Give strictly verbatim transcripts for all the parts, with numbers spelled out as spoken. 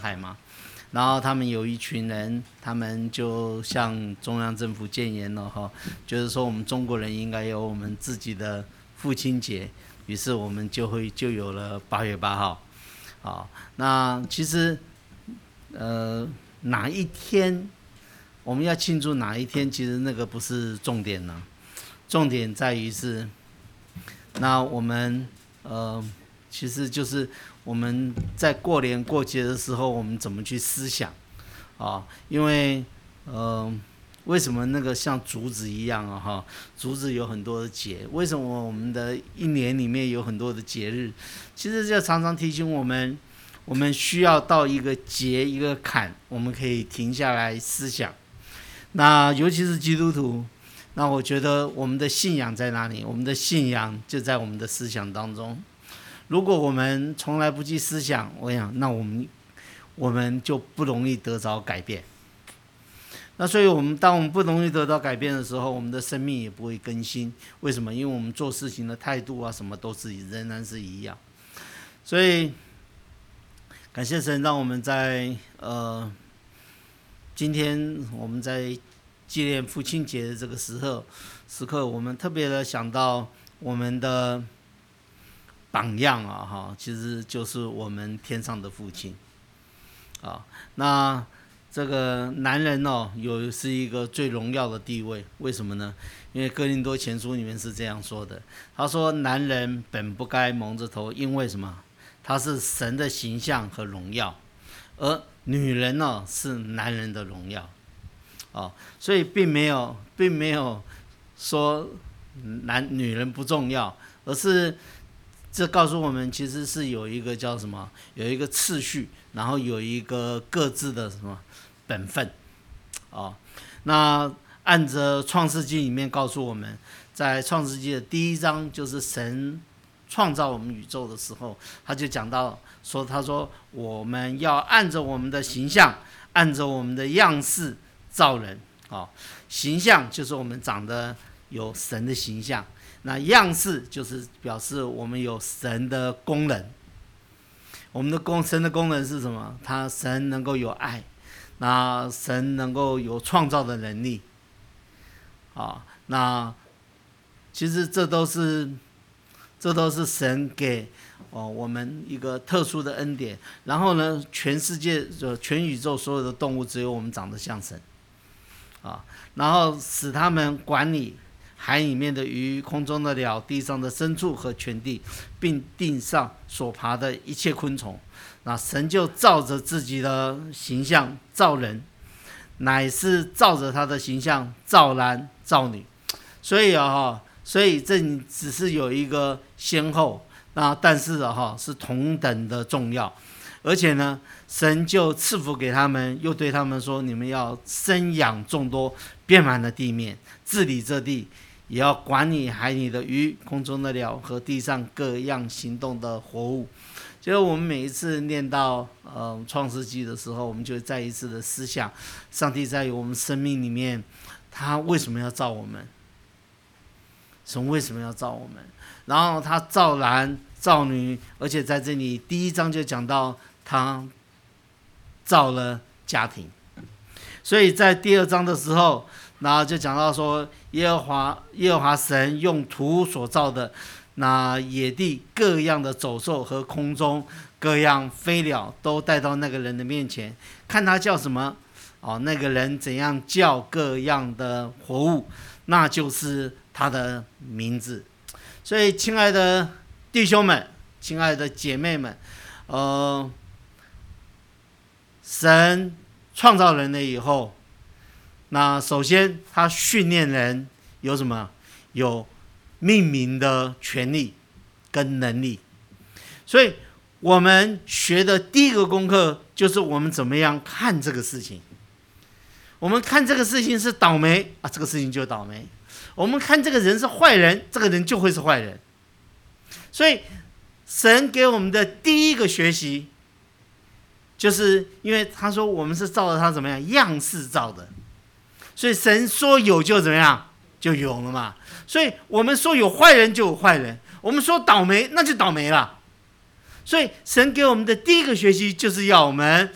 海嘛，然后他们有一群人，他们就向中央政府建言了哈，就是说我们中国人应该有我们自己的父亲节，于是我们就会就有了八月八号。好，那其实呃哪一天我们要庆祝哪一天，其实那个不是重点呢，重点在于是，那我们呃其实就是我们在过年过节的时候，我们怎么去思想啊？因为呃为什么那个像竹子一样啊哈？竹子有很多的节，为什么我们的一年里面有很多的节日？其实就常常提醒我们，我们需要到一个节一个坎，我们可以停下来思想。那尤其是基督徒，那我觉得我们的信仰在哪里？我们的信仰就在我们的思想当中。如果我们从来不去思想，我想那我们我们就不容易得着改变。那所以我们当我们不容易得到改变的时候，我们的生命也不会更新。为什么？因为我们做事情的态度啊，什么都是仍然是一样。所以感谢神，让我们在呃今天我们在纪念父亲节的这个时候时刻，我们特别的想到我们的榜样啊，哈，其实就是我们天上的父亲啊。那这个男人哦，有是一个最荣耀的地位，为什么呢？因为哥林多前书里面是这样说的，他说男人本不该蒙着头，因为什么？他是神的形象和荣耀，而女人呢是男人的荣耀，哦，所以并没有并没有说男女人不重要，而是这告诉我们，其实是有一个叫什么，有一个次序，然后有一个各自的什么本分，哦，那按着创世纪里面告诉我们，在创世纪的第一章，就是神创造我们宇宙的时候，他就讲到说，他说我们要按着我们的形象，按着我们的样式造人，哦，形象就是我们长得有神的形象，那样式就是表示我们有神的功能。我们的功神的功能是什么？他神能够有爱，那神能够有创造的能力，啊，那其实这都是这都是神给哦我们一个特殊的恩典。然后呢，全世界全宇宙所有的动物，只有我们长得像神，啊，然后使他们管理海里面的鱼、空中的鸟、地上的牲畜和全地，并地上所爬的一切昆虫。那神就照着自己的形象造人，乃是照着他的形象造男造女。所以啊，所以这只是有一个先后，那但是啊是同等的重要。而且呢，神就赐福给他们，又对他们说：你们要生养众多，遍满了地面，治理这地，也要管理海里的鱼、空中的鸟和地上各样行动的活物。就是我们每一次念到呃创世纪的时候，我们就再一次的思想，上帝在我们生命里面，他为什么要造我们？神为什么要造我们？然后他造男造女，而且在这里第一章就讲到他造了家庭。所以在第二章的时候，然后就讲到说，耶和华耶和华神用土所造的那野地各样的走兽和空中各样飞鸟都带到那个人的面前，看他叫什么，哦，那个人怎样叫各样的活物，那就是他的名字。所以亲爱的弟兄们，亲爱的姐妹们，呃，神创造人了以后，那首先他训练人有什么？有命名的权利跟能力。所以我们学的第一个功课就是我们怎么样看这个事情。我们看这个事情是倒霉啊，这个事情就倒霉。我们看这个人是坏人，这个人就会是坏人。所以神给我们的第一个学习，就是因为他说我们是照着他怎么样样式造的，所以神说有就怎么样就有了嘛。所以我们说有坏人就有坏人，我们说倒霉那就倒霉了。所以神给我们的第一个学习就是要我们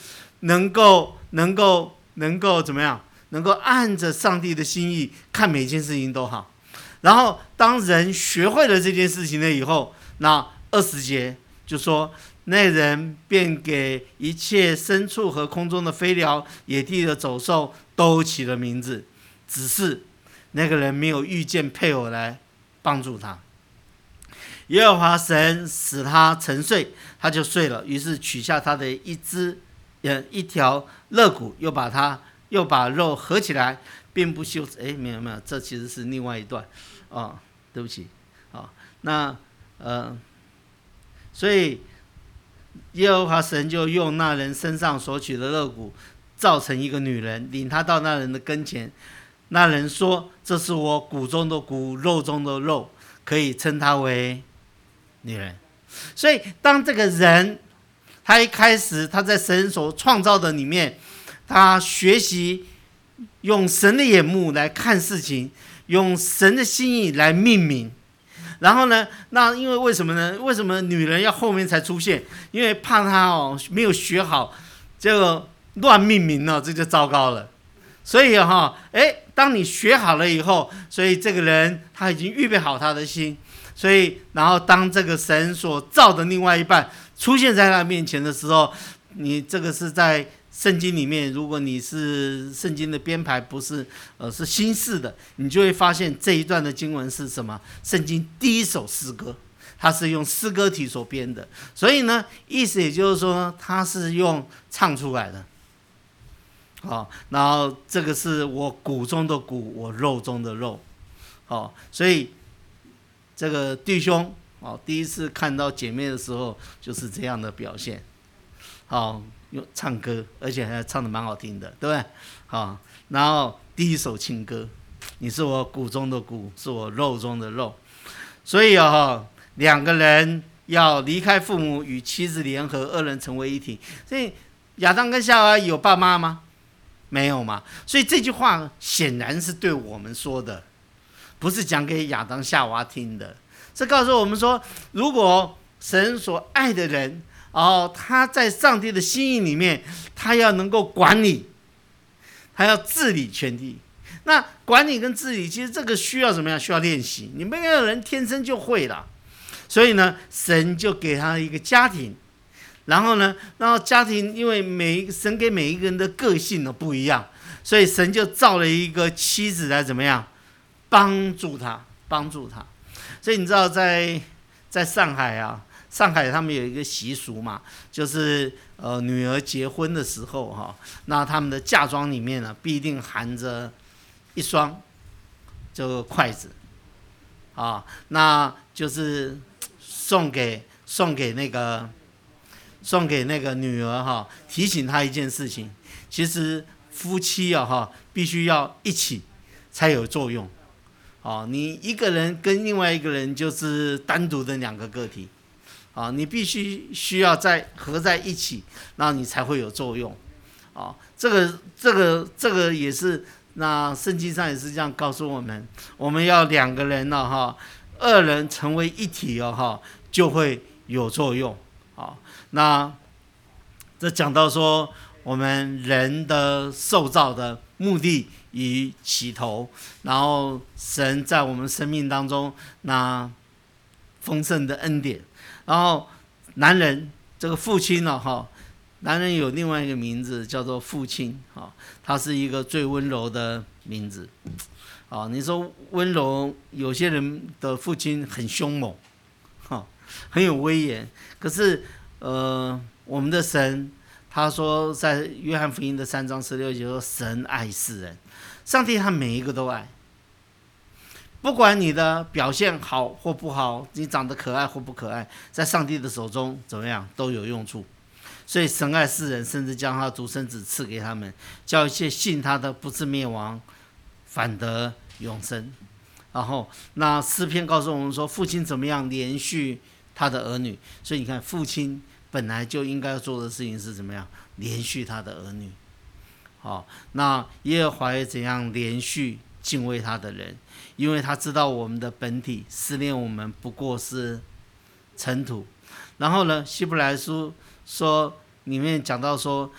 能够能够能够怎么样？能够按着上帝的心意看每件事情都好。然后当人学会了这件事情了以后，那二十节就说，那人便给一切牲畜和空中的飞鸟、野地的走兽都起了名字，只是那个人没有遇见配偶来帮助他。耶和华神使他沉睡，他就睡了，于是取下他的一只呃一条肋骨，又把它又把肉合起来，并不修饰。哎，没有没有，这其实是另外一段哦，对不起。哦，那呃，所以耶和华神就用那人身上所取的肋骨造成一个女人，领他到那人的跟前。那人说：“这是我骨中的骨，肉中的肉，可以称她为女人。”所以当这个人他一开始他在神所创造的里面，他学习用神的眼目来看事情，用神的心意来命名。然后呢，那因为为什么呢？为什么女人要后面才出现？因为怕她哦没有学好，这个乱命名了，这就糟糕了。所以哈、哦，哎，当你学好了以后，所以这个人他已经预备好他的心，所以然后当这个神所造的另外一半出现在他面前的时候，你这个是在圣经里面，如果你是圣经的编排不是呃是新式的，你就会发现这一段的经文是什么？圣经第一首诗歌，它是用诗歌体所编的，所以呢，意思也就是说，它是用唱出来的。哦，然后这个是我骨中的骨，我肉中的肉。哦，所以这个弟兄哦，第一次看到姐妹的时候就是这样的表现。好、哦，用唱歌，而且还唱得蛮好听的，对不对？好、哦，然后第一首情歌，你是我骨中的骨，是我肉中的肉。所以啊、哦，两个人要离开父母，与妻子联合，二人成为一体。所以亚当跟夏娃有爸妈吗？没有嘛。所以这句话显然是对我们说的，不是讲给亚当夏娃听的。这告诉我们说，如果神所爱的人，哦，他在上帝的心意里面，他要能够管理，他要治理全地。那管理跟治理，其实这个需要怎么样？需要练习。你没有人天生就会了，所以呢，神就给他一个家庭。然后呢，然后家庭因为每神给每一个人的个性都不一样，所以神就造了一个妻子来怎么样帮助他，帮助他。所以你知道在在上海啊，上海他们有一个习俗嘛，就是呃女儿结婚的时候哈、哦，那他们的嫁妆里面呢必定含着一双这个筷子，啊，那就是送给送给那个。送给那个女儿哈，提醒她一件事情，其实夫妻啊哈，必须要一起才有作用。哦，你一个人跟另外一个人就是单独的两个个体，啊，你必须需要在合在一起，然后你才会有作用。啊，这个这个这个也是，那圣经上也是这样告诉我们，我们要两个人呢哈，二人成为一体哦哈，就会有作用。好，那这讲到说，我们人的受造的目的与起头，然后神在我们生命当中那丰盛的恩典，然后男人这个父亲呢，哈，男人有另外一个名字叫做父亲，哈，他是一个最温柔的名字。啊，你说温柔，有些人的父亲很凶猛，哈。很有威严，可是，呃，我们的神，他说在约翰福音的三章十六节说，神爱世人，上帝他每一个都爱，不管你的表现好或不好，你长得可爱或不可爱，在上帝的手中怎么样都有用处。所以神爱世人，甚至将他独生子赐给他们，叫一切信他的不至灭亡，反得永生。然后，那诗篇告诉我们说，父亲怎么样连续他的儿女，所以你看，父亲本来就应该做的事情是怎么样连续他的儿女。好，那耶和华也怎样连续敬畏他的人，因为他知道我们的本体，思念我们不过是尘土。然后呢，希伯来书说里面讲到说，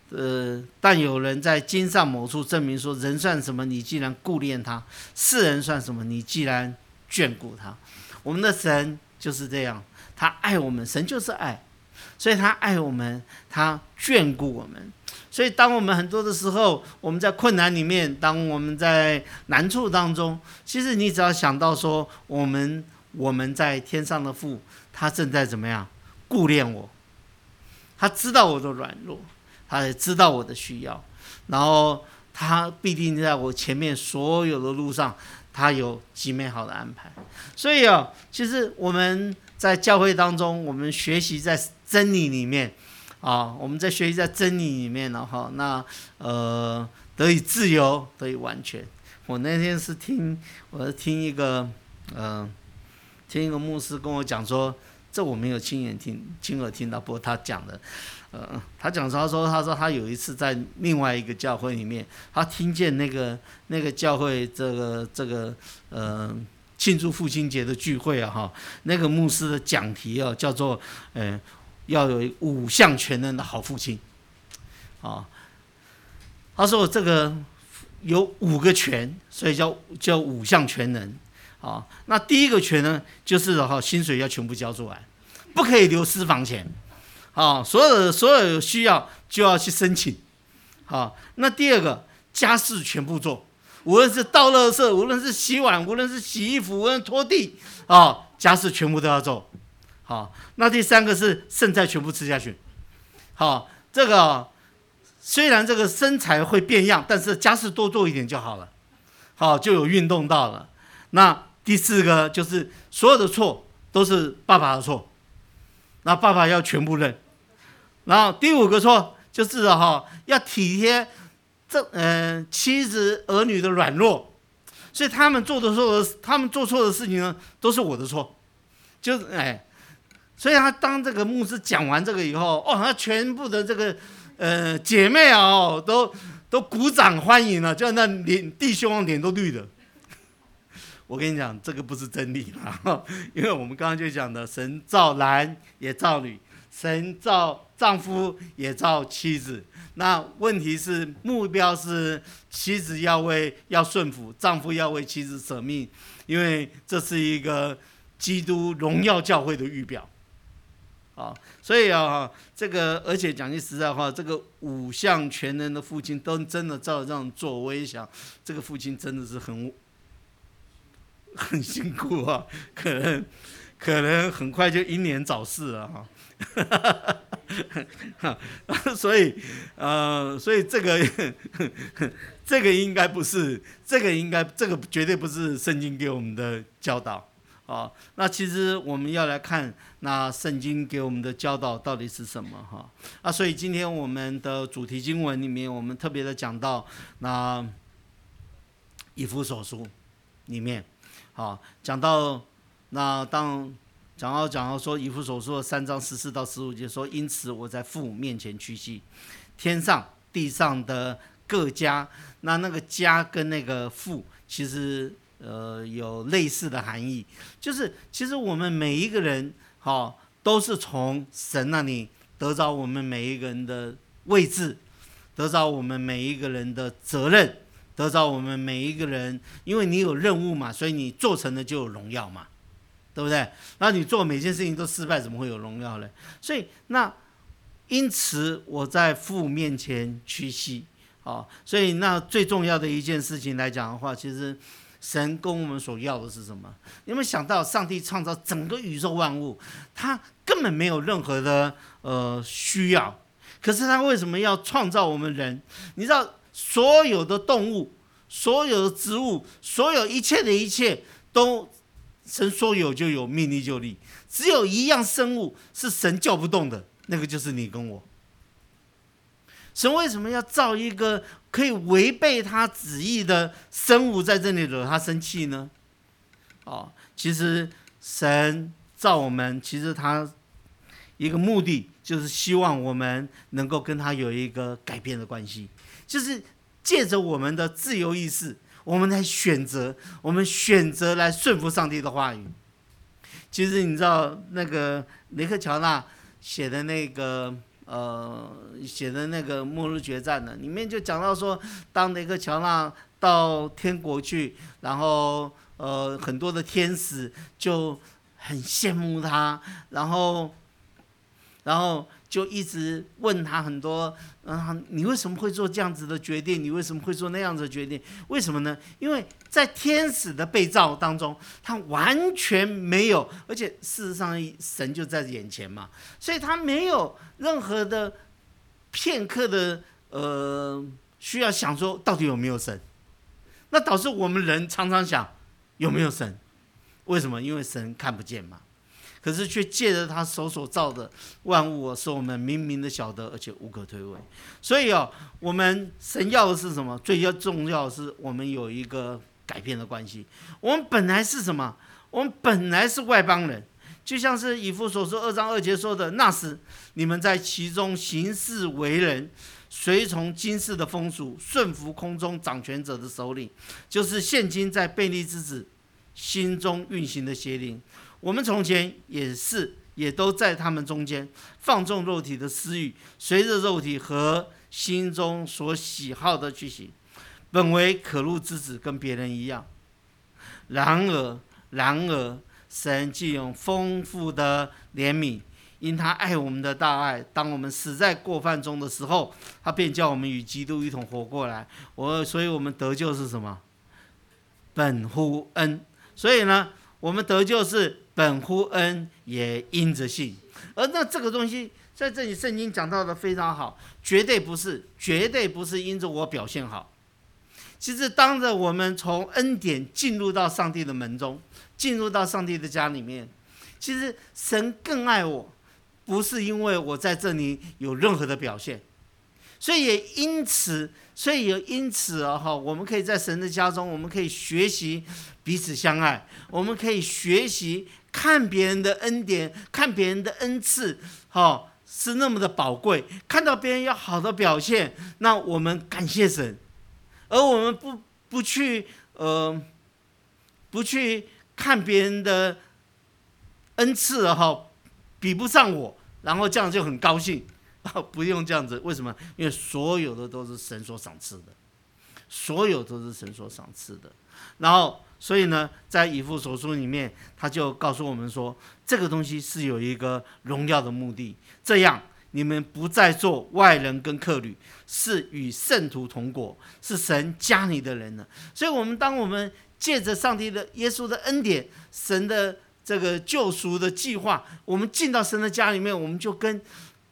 呃，但有人在经上某处证明说，人算什么？你既然顾念他；世人算什么？你既然眷顾他。我们的神就是这样，他爱我们，神就是爱，所以他爱我们，他眷顾我们。所以当我们很多的时候，我们在困难里面，当我们在难处当中，其实你只要想到说，我们我们在天上的父，他正在怎么样顾念我，他知道我的软弱，他也知道我的需要，然后他必定在我前面所有的路上，他有极美好的安排。所以啊，其实我们在教会当中，我们学习在真理里面啊，我们在学习在真理里面了哈，那呃得以自由，得以完全。我那天是听，我是听一个呃听一个牧师跟我讲说，这我没有亲眼听亲耳听到，不过他讲的。呃，他讲他说，他说他有一次在另外一个教会里面，他听见那个那个教会这个这个呃庆祝父亲节的聚会啊哈，那个牧师的讲题啊叫做呃要有五项全能的好父亲，啊，他说这个有五个全，所以叫叫五项全能啊。那第一个全呢，就是哈薪水要全部交出来，不可以留私房钱。啊，所有的所有有需要就要去申请，好，那第二个家事全部做，无论是倒垃圾，无论是洗碗，无论是洗衣服，无论拖地，啊，家事全部都要做，好，那第三个是剩菜全部吃下去，好，这个虽然这个身材会变样，但是家事多做一点就好了，好，就有运动到了。那第四个就是所有的错都是爸爸的错。那爸爸要全部认，然后第五个错就是哈要体贴这呃妻子儿女的软弱，所以他们做的错的他们做错的事情呢都是我的错，就是哎，所以他当这个牧师讲完这个以后，哦，他全部的这个呃姐妹啊、哦、都都鼓掌欢迎了，就那脸弟兄脸都绿的。我跟你讲，这个不是真理啦，因为我们刚刚就讲的，神造男也造女，神造丈夫也造妻子。那问题是目标是妻子要为要顺服，丈夫要为妻子舍命，因为这是一个基督荣耀教会的预表。啊，所以啊，这个而且讲句实在话，这个五项全能的父亲都真的照这样做，我也想，这个父亲真的是很。很辛苦啊，可能可能很快就英年早逝了哈，所以呃，所以这个这个应该不是，这个应该这个绝对不是圣经给我们的教导啊。那其实我们要来看，那圣经给我们的教导到底是什么哈？啊，所以今天我们的主题经文里面，我们特别的讲到那以弗所书里面。好，讲到那当讲到讲到说以弗所书三章十四到十五节说，因此我在父面前屈膝，天上地上的各家，那那个家跟那个父其实呃有类似的含义，就是其实我们每一个人好、哦、都是从神那里得着我们每一个人的位置，得着我们每一个人的责任。得着我们每一个人，因为你有任务嘛，所以你做成了就有荣耀嘛，对不对？那你做每件事情都失败，怎么会有荣耀呢？所以那因此我在父面前屈膝，啊，所以那最重要的一件事情来讲的话，其实神跟我们所要的是什么？你有没有想到，上帝创造整个宇宙万物，他根本没有任何的呃需要，可是他为什么要创造我们人？你知道？所有的动物，所有的植物，所有一切的一切，都神说有就有，命立就立。只有一样生物是神叫不动的，那个就是你跟我。神为什么要造一个可以违背他旨意的生物在这里惹他生气呢？哦，其实神造我们，其实他一个目的就是希望我们能够跟他有一个改变的关系。就是借着我们的自由意识，我们来选择，我们选择来顺服上帝的话语。其实你知道那个雷克乔纳写的那个呃写的那个《末日决战》呢，里面就讲到说，当雷克乔纳到天国去，然后呃很多的天使就很羡慕他，然后然后就一直问他很多，嗯，你为什么会做这样子的决定？你为什么会做那样子的决定？为什么呢？因为在天使的被造当中，他完全没有，而且事实上神就在眼前嘛，所以他没有任何的片刻的呃需要想说到底有没有神。那导致我们人常常想有没有神？为什么？因为神看不见嘛。可是却借着他手所造的万物，使我们明明的晓得，而且无可推诿。所以哦，我们神要的是什么？最要重要的是我们有一个改变的关系。我们本来是什么？我们本来是外邦人，就像是以弗所书二章二节说的：“那时你们在其中行事为人，随从今世的风俗，顺服空中掌权者的首领，就是现今在悖逆之子心中运行的邪灵。我们从前也是，也都在他们中间，放纵肉体的私欲，随着肉体和心中所喜好的去行，本为可怒之子，跟别人一样。然而，然而，神既用丰富的怜悯，因他爱我们的大爱，当我们死在过犯中的时候，他便叫我们与基督一同活过来。我，所以我们得救是什么？本乎恩。所以呢，我们得救是本乎恩，也因着信。而那这个东西在这里圣经讲到的非常好，绝对不是，绝对不是因着我表现好。其实当着我们从恩典进入到上帝的门中，进入到上帝的家里面，其实神更爱我，不是因为我在这里有任何的表现。所以也因此，所以也因此啊，哈，我们可以在神的家中，我们可以学习彼此相爱，我们可以学习看别人的恩典，看别人的恩赐，哈，是那么的宝贵。看到别人有好的表现，那我们感谢神，而我们不不去呃，不去看别人的恩赐，哈，比不上我，然后这样就很高兴。不用这样子，为什么？因为所有的都是神所赏赐的，所有都是神所赏赐的。然后，所以呢，在以弗所书里面，他就告诉我们说，这个东西是有一个荣耀的目的，这样你们不再做外人跟客旅，是与圣徒同国，是神家里的人了。所以，我们当我们借着上帝的耶稣的恩典，神的这个救赎的计划，我们进到神的家里面，我们就跟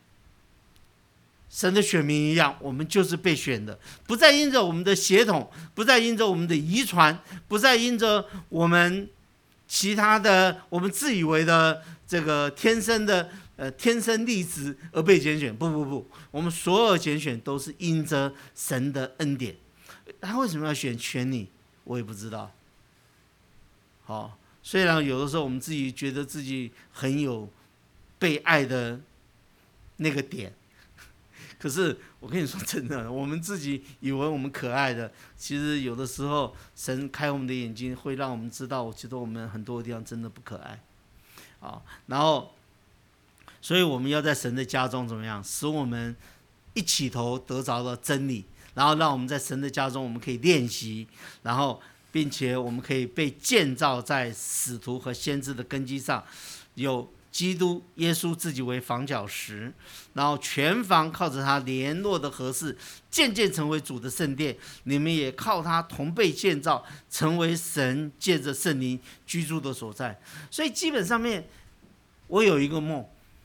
神的选民一样，我们就是被选的，不再因着我们的血统，不再因着我们的遗传，不再因着我们其他的我们自以为的这个天生的呃天生丽质而被拣选。不不不，我们所有拣选都是因着神的恩典。他为什么要选选你？我也不知道。好、哦，虽然有的时候我们自己觉得自己很有被爱的那个点。可是我跟你说真的，我们自己以为我们可爱的，其实有的时候神开我们的眼睛，会让我们知道，我觉得我们很多地方真的不可爱。好，然后，所以我们要在神的家中怎么样，使我们一起头得着了真理，然后让我们在神的家中，我们可以练习，然后并且我们可以被建造在使徒和先知的根基上，有基督耶稣自己为房角石，然后全房靠着他联络的合适，渐渐成为主的圣殿。你们也靠他同被建造，成为神借着圣灵居住的所在。所以基本上面，我有一个梦，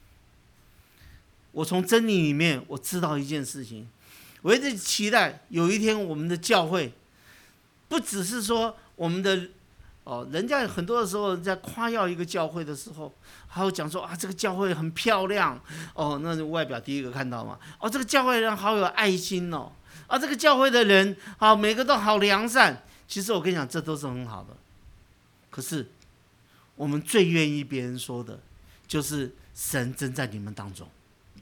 我从真理里面我知道一件事情，我一直期待有一天我们的教会，不只是说我们的哦，人家很多的时候在夸耀一个教会的时候，还有讲说啊，这个教会很漂亮哦，那外表第一个看到嘛。哦，这个教会的人好有爱心哦，啊，这个教会的人好，每个都好良善。其实我跟你讲，这都是很好的。可是我们最愿意别人说的，就是神真在你们当中。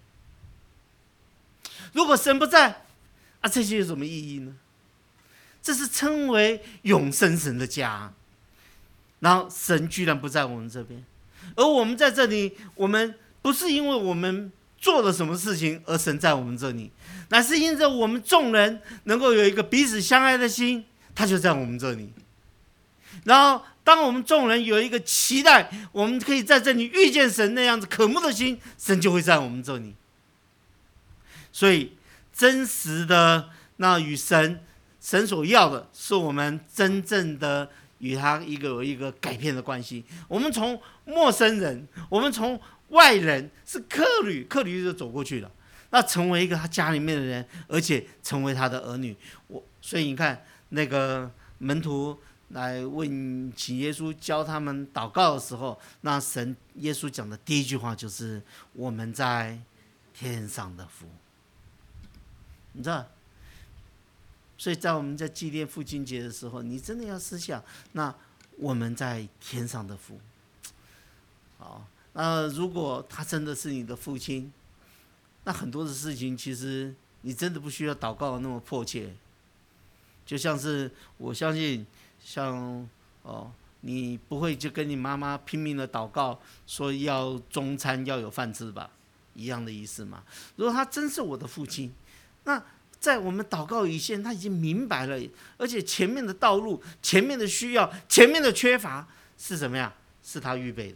如果神不在，啊，这些有什么意义呢？这是称为永生神的家。然后神居然不在我们这边，而我们在这里，我们不是因为我们做了什么事情而神在我们这里，乃是因着我们众人能够有一个彼此相爱的心，他就在我们这里。然后当我们众人有一个期待，我们可以在这里遇见神那样子渴慕的心，神就会在我们这里。所以真实的那与神神所要的是我们真正的与他一个有一个改变的关系。我们从陌生人，我们从外人，是客旅，客旅就走过去了，那成为一个他家里面的人，而且成为他的儿女。我所以你看那个门徒来问请耶稣教他们祷告的时候，那神耶稣讲的第一句话就是我们在天上的父。你知道，所以在我们在纪念父亲节的时候，你真的要思想，那我们在天上的父。好，那如果他真的是你的父亲，那很多的事情其实你真的不需要祷告的那么迫切。就像是我相信，像哦，你不会就跟你妈妈拼命的祷告，说要中餐要有饭吃吧，一样的意思嘛。如果他真是我的父亲，那在我们祷告以前，他已经明白了，而且前面的道路、前面的需要、前面的缺乏是怎么样？是他预备的。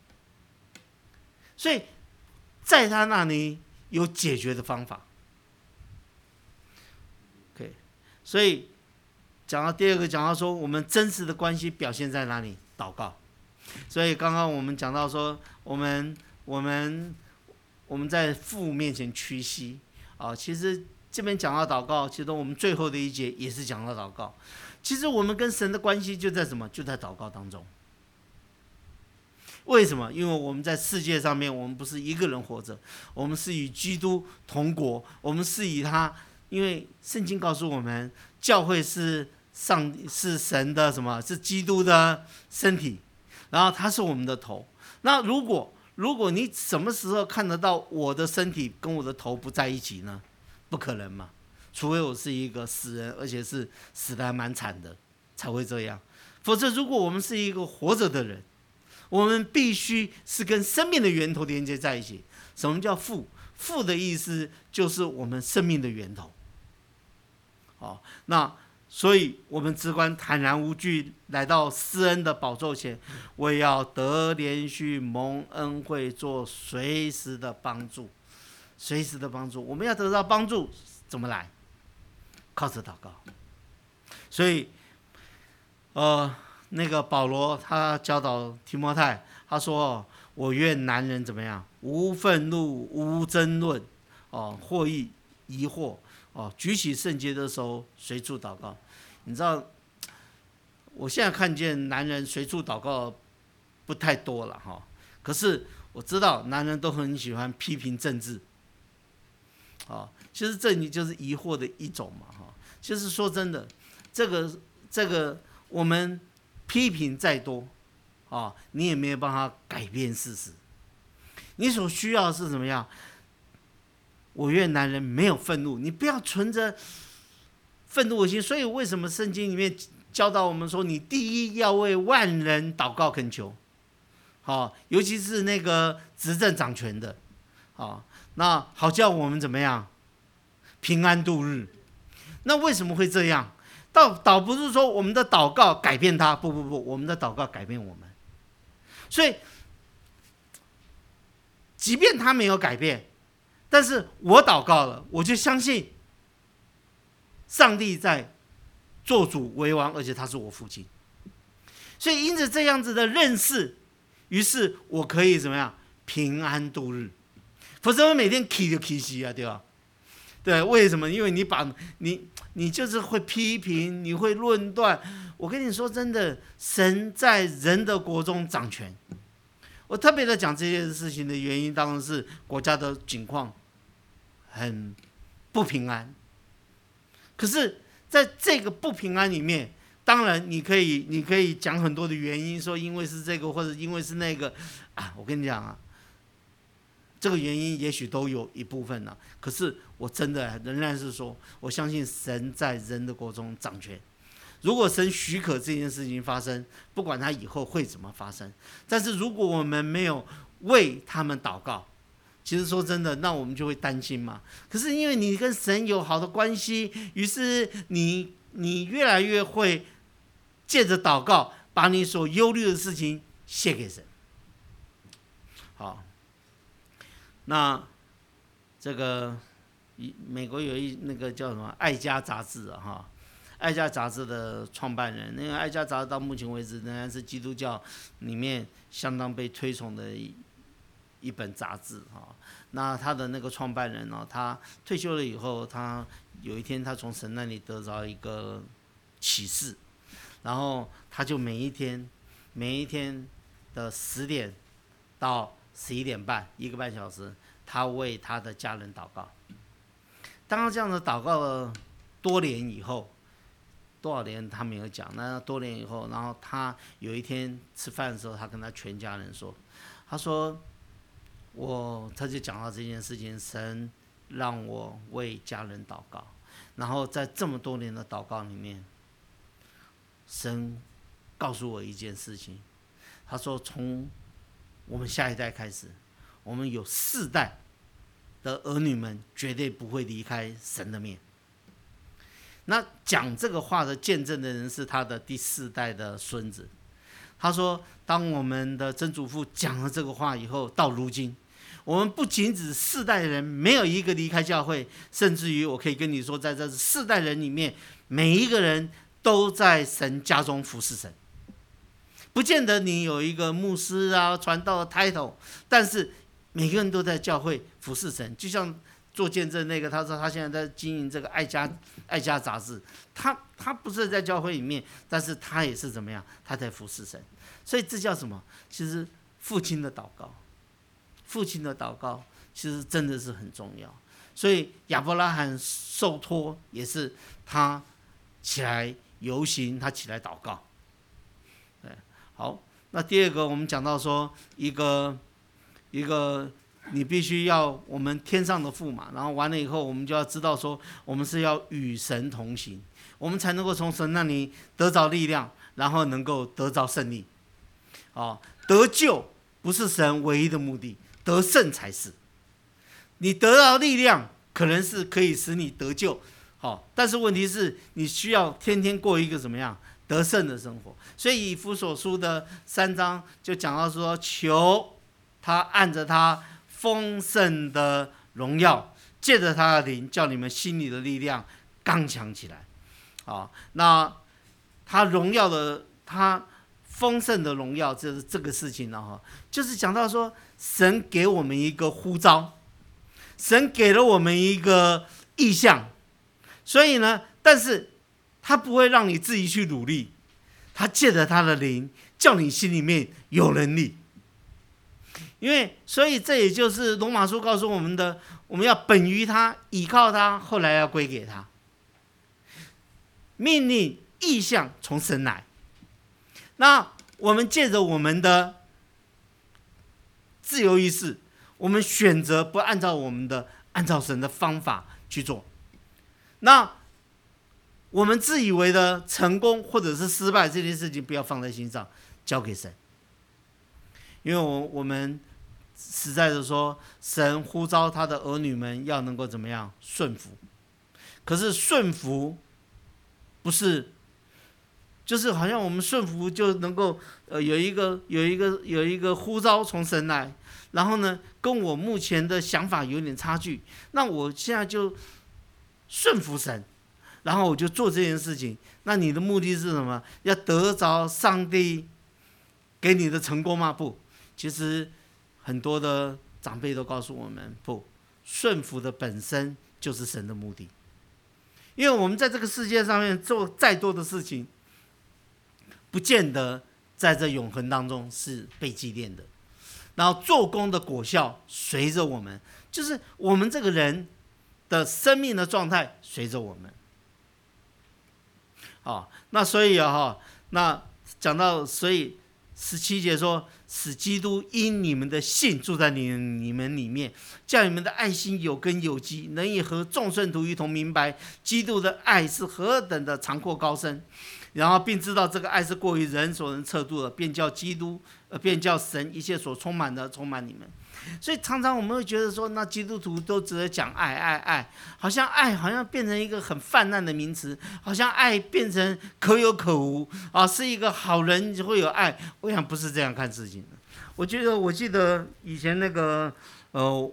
所以在他那里有解决的方法。OK， 所以讲到第二个，讲到说我们真实的关系表现在哪里？祷告。所以刚刚我们讲到说，我们我们我们在父面前屈膝啊，其实这边讲到祷告，其实我们最后的一节也是讲到祷告。其实我们跟神的关系就在什么？就在祷告当中。为什么？因为我们在世界上面，我们不是一个人活着，我们是与基督同国，我们是以他。因为圣经告诉我们，教会是上是神的什么？是基督的身体，然后他是我们的头。那如果如果你什么时候看得到我的身体跟我的头不在一起呢？不可能嘛，除非我是一个死人，而且是死得还蛮惨的，才会这样。否则，如果我们是一个活着的人，我们必须是跟生命的源头连接在一起。什么叫父？父的意思就是我们生命的源头。好，那所以我们只管坦然无惧来到施恩的宝座前，我也要得连续蒙恩惠，做随时的帮助。随时的帮助，我们要得到帮助，怎么来？靠着祷告。所以，呃，那个保罗他教导提摩太，他说：“我愿男人怎么样？无愤怒，无争论，哦，或疑疑惑，哦，举起圣洁的手，随处祷告。”你知道，我现在看见男人随处祷告不太多了哈，可是我知道男人都很喜欢批评政治。啊，其实这里就是疑惑的一种嘛，哈。其实说真的，这个这个我们批评再多，啊，你也没有办法改变事实。你所需要的是怎么样？我愿男人没有愤怒，你不要存着愤怒的心。所以为什么圣经里面教导我们说，你第一要为万人祷告恳求，好，尤其是那个执政掌权的，好。那好叫我们怎么样平安度日？那为什么会这样？倒倒不是说我们的祷告改变他，不不不，我们的祷告改变我们。所以，即便他没有改变，但是我祷告了，我就相信上帝在做主为王，而且他是我父亲。所以因此这样子的认识，于是我可以怎么样平安度日。否则我每天气就气死啊，对吧？对，为什么？因为你把你你就是会批评，你会论断。我跟你说真的，神在人的国中掌权。我特别的讲这件事情的原因，当然是国家的境况很不平安。可是在这个不平安里面，当然你可以你可以讲很多的原因，说因为是这个或者因为是那个啊，我跟你讲啊。这个原因也许都有一部分了，可是我真的仍然是说，我相信神在人的国中掌权。如果神许可这件事情发生，不管他以后会怎么发生，但是如果我们没有为他们祷告， 其实说真的，那我们就会担心嘛。可是因为你跟神有好的关系，于是你你越来越会借着祷告，把你所忧虑的事情卸给神。好，那这个美国有一那个叫什么《爱家》杂志啊，哈，《爱家》杂志的创办人，那个《爱家》杂志到目前为止仍然是基督教里面相当被推崇的一一本杂志啊。那他的那个创办人呢，他退休了以后，他有一天他从神那里得着一个启示，然后他就每一天每一天的十点到十一点半，一个半小时，他为他的家人祷告。当他这样的祷告了多年以后，多少年他没有讲，那多年以后，然后他有一天吃饭的时候，他跟他全家人说，他说我，他就讲到这件事情，神让我为家人祷告，然后在这么多年的祷告里面，神告诉我一件事情，他说从我们下一代开始，我们有四代的儿女们绝对不会离开神的面。那讲这个话的见证的人是他的第四代的孙子。他说，当我们的曾祖父讲了这个话以后，到如今，我们不仅只四代人没有一个离开教会，甚至于我可以跟你说，在这四代人里面，每一个人都在神家中服侍神。不见得你有一个牧师啊、传道的 title， 但是每个人都在教会服侍神。就像做见证那个，他说他现在在经营这个爱家爱家杂志，他他不是在教会里面，但是他也是怎么样？他在服侍神。所以这叫什么？其实父亲的祷告，父亲的祷告其实真的是很重要。所以亚伯拉罕受托也是他起来游行，他起来祷告。对，好，那第二个我们讲到说一个一个。你必须要我们天上的父嘛，然后完了以后，我们就要知道说，我们是要与神同行，我们才能够从神那里得着力量，然后能够得着胜利。哦，得救不是神唯一的目的，得胜才是。你得到力量，可能是可以使你得救，好、哦，但是问题是你需要天天过一个怎么样得胜的生活。所以以弗所书的三章就讲到说，求他按着他丰盛的荣耀，借着他的灵，叫你们心里的力量刚强起来。好，那他荣耀的，他丰盛的荣耀，就是这个事情了哈。就是讲到说，神给我们一个呼召，神给了我们一个意向，所以呢，但是他不会让你自己去努力，他借着他的灵，叫你心里面有能力。因为，所以这也就是罗马书告诉我们的，我们要本于他，倚靠他，后来要归给他。命令意向从神来，那我们借着我们的自由意志，我们选择不按照我们的按照神的方法去做，那我们自以为的成功或者是失败这件事情不要放在心上，交给神。因为我我们实在的说，神呼召他的儿女们要能够怎么样顺服，可是顺服不是就是好像我们顺服就能够呃有一个有一个有一个呼召从神来，然后呢跟我目前的想法有点差距，那我现在就顺服神，然后我就做这件事情。那你的目的是什么？要得着上帝给你的成功吗？不，其实很多的长辈都告诉我们，不，顺服的本身就是神的目的。因为我们在这个世界上面做再多的事情，不见得在这永恒当中是被纪念的。然后做工的果效随着我们，就是我们这个人的生命的状态随着我们。好，那所以啊，那讲到所以十七节说，使基督因你们的信住在你你们里面，叫你们的爱心有根有基，能以和众圣徒一同明白基督的爱是何等的长阔高深。 然后并知道这个爱是过于人所能测度的，便叫基督，呃，便叫神一切所充满的充满你们。所以常常我们会觉得说，那基督徒都只是讲爱爱爱，好像爱好像变成一个很泛滥的名词，好像爱变成可有可无啊，是一个好人就会有爱。我想不是这样看事情的。我觉得我记得以前那个呃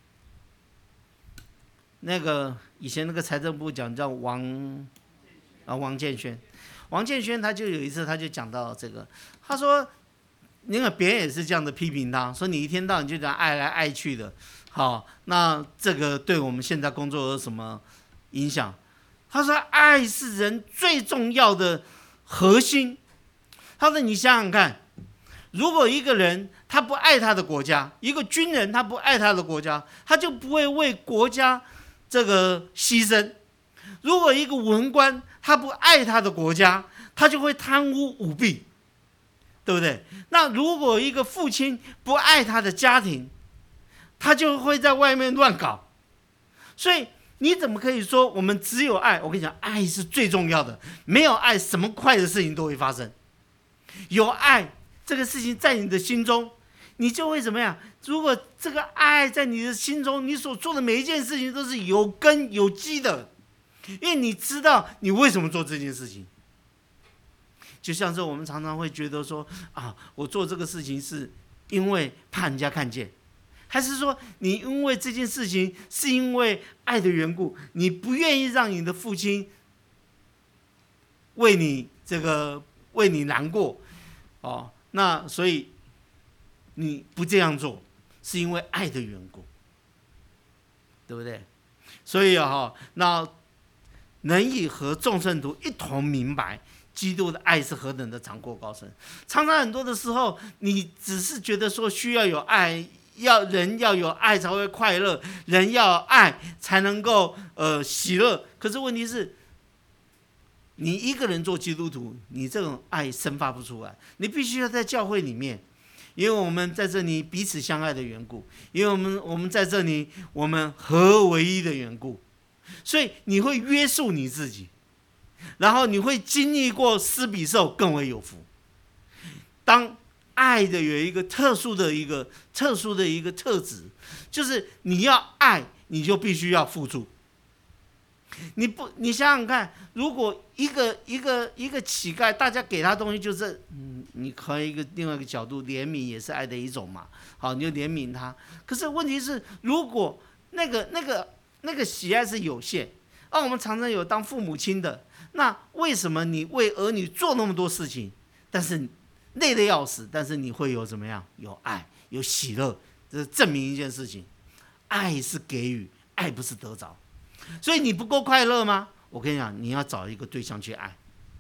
那个以前那个财政部长叫王啊王建煊，王建煊他就有一次他就讲到这个，他说。因为别人也是这样的批评他，说你一天到晚就讲爱来爱去的，好，那这个对我们现在工作有什么影响？他说爱是人最重要的核心。他说你想想看，如果一个人他不爱他的国家，一个军人他不爱他的国家，他就不会为国家这个牺牲。如果一个文官他不爱他的国家，他就会贪污舞弊。对不对？那如果一个父亲不爱他的家庭，他就会在外面乱搞。所以你怎么可以说我们只有爱？我跟你讲，爱是最重要的，没有爱，什么坏的事情都会发生。有爱这个事情在你的心中，你就会怎么样？如果这个爱在你的心中，你所做的每一件事情都是有根有基的，因为你知道你为什么做这件事情。就像是我们常常会觉得说啊，我做这个事情是因为怕人家看见，还是说你因为这件事情是因为爱的缘故，你不愿意让你的父亲为你这个为你难过哦，那所以你不这样做是因为爱的缘故，对不对？所以啊、哦，那能以和众圣徒一同明白基督的爱是何等的长阔高深。常常很多的时候，你只是觉得说需要有爱，要人要有爱才会快乐，人要有爱才能够呃喜乐。可是问题是，你一个人做基督徒，你这种爱生发不出来，你必须要在教会里面，因为我们在这里彼此相爱的缘故，因为我们我们在这里我们合为一的缘故，所以你会约束你自己。然后你会经历过施比受更为有福。当爱的有一个特殊的一个特殊的一个特质，就是你要爱，你就必须要付出。你不，你想想看，如果一个一个一个乞丐，大家给他东西就是，嗯，你可以一个另外一个角度，怜悯也是爱的一种嘛。好，你就怜悯他。可是问题是，如果那个那个那个喜爱是有限，而、啊、我们常常有当父母亲的。那为什么你为儿女做那么多事情，但是累得要死，但是你会有怎么样？有爱，有喜乐，这是证明一件事情：爱是给予，爱不是得着。所以你不够快乐吗？我跟你讲，你要找一个对象去爱，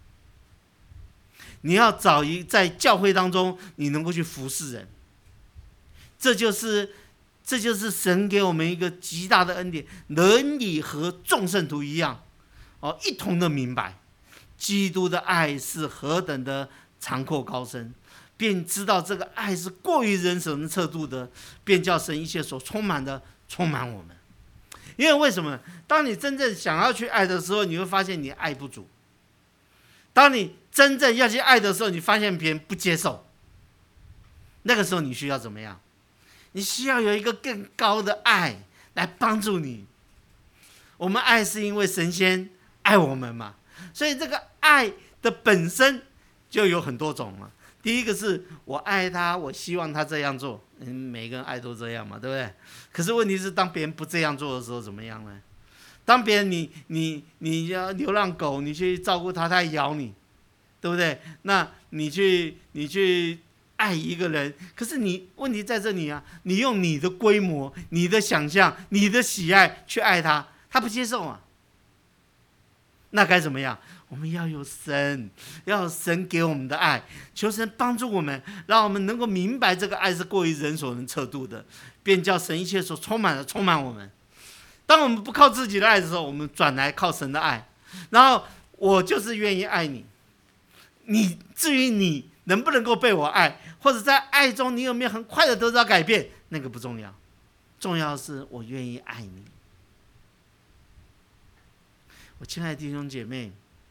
你要找一在教会当中你能够去服侍人，这就是这就是神给我们一个极大的恩典，能以和众圣徒一样。哦，一同的明白基督的爱是何等的长阔高深，便知道这个爱是过于人所能测度的，便叫神一切所充满的充满我们。因为为什么？当你真正想要去爱的时候，你会发现你爱不足；当你真正要去爱的时候，你发现别人不接受。那个时候你需要怎么样？你需要有一个更高的爱来帮助你。我们爱是因为神先爱我们嘛，所以这个爱的本身就有很多种嘛。第一个是我爱他，我希望他这样做，嗯，每个人爱都这样嘛，对不对？可是问题是，当别人不这样做的时候，怎么样呢？当别人你你你要流浪狗，你去照顾它，它咬你，对不对？那你去你去爱一个人，可是你问题在这里啊，你用你的规模、你的想象、你的喜爱去爱他，他不接受啊。那该怎么样？我们要有神，要有神给我们的爱，求神帮助我们，让我们能够明白这个爱是过于人所能测度的，便叫神一切所充满的充满我们。当我们不靠自己的爱的时候，我们转来靠神的爱。然后我就是愿意爱你，你至于你能不能够被我爱，或者在爱中你有没有很快的得到改变，那个不重要，重要的是我愿意爱你。我亲爱的弟兄姐妹，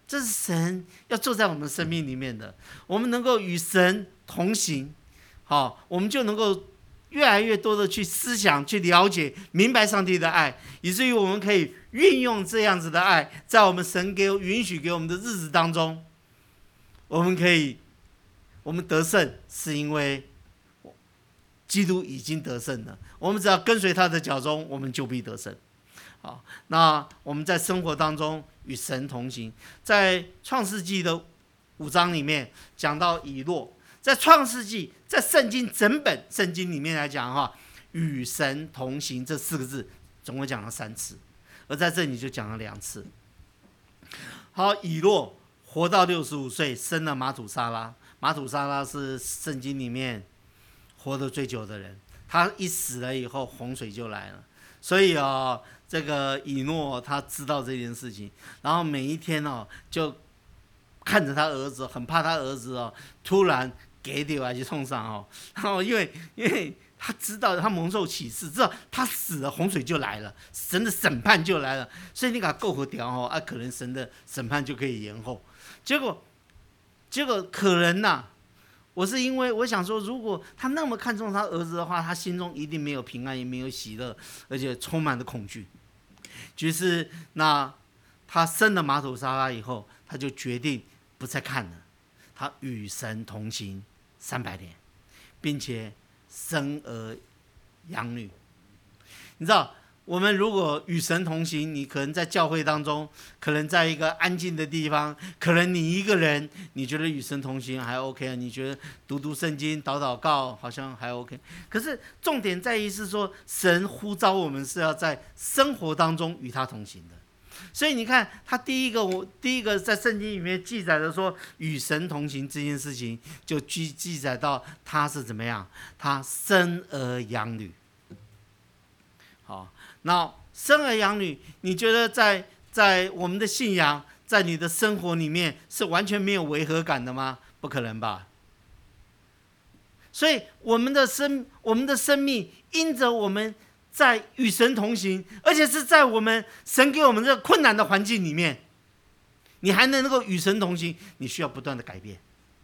这是神要做在我们生命里面的。我们能够与神同行，好，我们就能够越来越多的去思想、去了解、明白上帝的爱，以至于我们可以运用这样子的爱，在我们神给允许给我们的日子当中，我们可以，我们得胜，是因为基督已经得胜了。我们只要跟随他的脚踪，我们就必得胜。好，那我们在生活当中与神同行，在创世纪的五章里面讲到以诺，在创世纪，在圣经整本圣经里面来讲哈，与神同行这四个字总共讲了三次，而在这里就讲了两次。好，以诺活到六十五岁，生了马土沙拉。马土沙拉是圣经里面活得最久的人，他一死了以后，洪水就来了。所以哦，这个以诺他知道这件事情，然后每一天哦，就看着他儿子，很怕他儿子哦突然给丢还去冲上哦，然后因为因为他知道他蒙受启示，知道他死了，洪水就来了，神的审判就来了，所以你给他够和掉哦，啊，可能神的审判就可以延后。结果结果可能呐、啊。我是因为我想说，如果他那么看重他儿子的话，他心中一定没有平安，也没有喜乐，而且充满了恐惧。于是，那他生了马土沙拉以后，他就决定不再看了，他与神同行三百年，并且生儿养女。你知道，我们如果与神同行，你可能在教会当中，可能在一个安静的地方，可能你一个人，你觉得与神同行还 OK 啊？你觉得读读圣经、祷祷告好像还 OK。可是重点在于是说，神呼召我们是要在生活当中与他同行的。所以你看，他第一个，我第一个在圣经里面记载的说与神同行这件事情，就记记载到他是怎么样，他生儿养女。好。那生儿养女，你觉得在在我们的信仰，在你的生活里面是完全没有违和感的吗？不可能吧。所以我们的生我们的生命，因着我们在与神同行，而且是在我们神给我们这个困难的环境里面，你还能够与神同行，你需要不断的改变，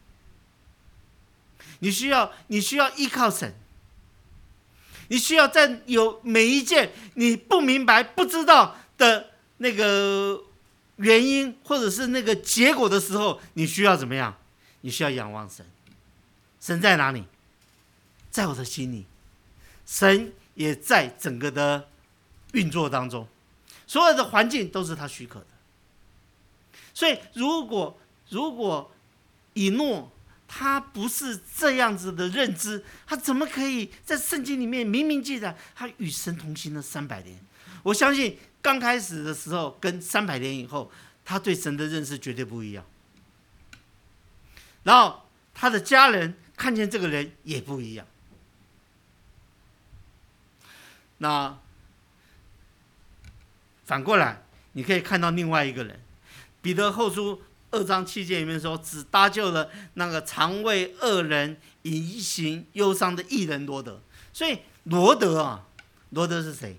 你需要你需要依靠神。你需要在有每一件你不明白、不知道的那个原因，或者是那个结果的时候，你需要怎么样？你需要仰望神。神在哪里？在我的心里。神也在整个的运作当中，所有的环境都是他许可的。所以，如果如果以诺他不是这样子的认知，他怎么可以在圣经里面明明记载他与神同行了三百年？我相信刚开始的时候跟三百年以后，他对神的认识绝对不一样。然后他的家人看见这个人也不一样。那反过来，你可以看到另外一个人，彼得后书二章七节里面说，只搭救了那个常为恶人隐行忧伤的义人罗德。所以罗德啊，罗德是谁？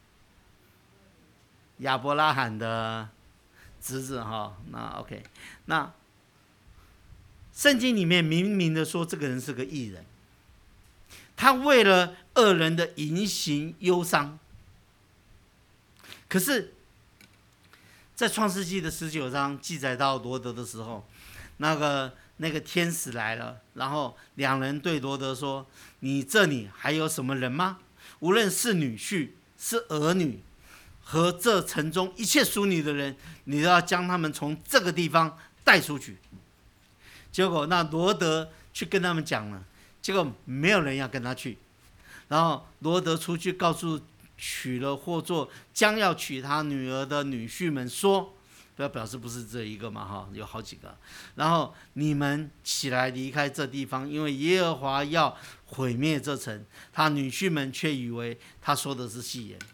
亚伯拉罕的侄子哈。那 OK， 那圣经里面明明的说这个人是个义人，他为了恶人的隐行忧伤。可是在创世纪的十九章记载到罗德的时候，那个那个天使来了，然后两人对罗德说：“你这里还有什么人吗？无论是女婿是儿女，和这城中一切属你的人，你都要将他们从这个地方带出去。”结果那罗德去跟他们讲了，结果没有人要跟他去。然后罗德出去告诉娶了或做将要娶他女儿的女婿们说，不要表示不是这一个嘛哈，有好几个。然后你们起来离开这地方，因为耶和华要毁灭这城。他女婿们却以为他说的是戏言。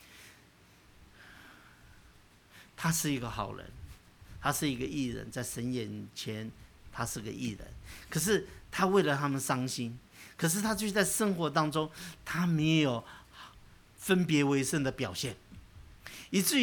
他是一个好人，他是一个义人，在神眼前他是个义人。可是他为了他们伤心，可是他就在生活当中他没有分别为圣的表现，以至于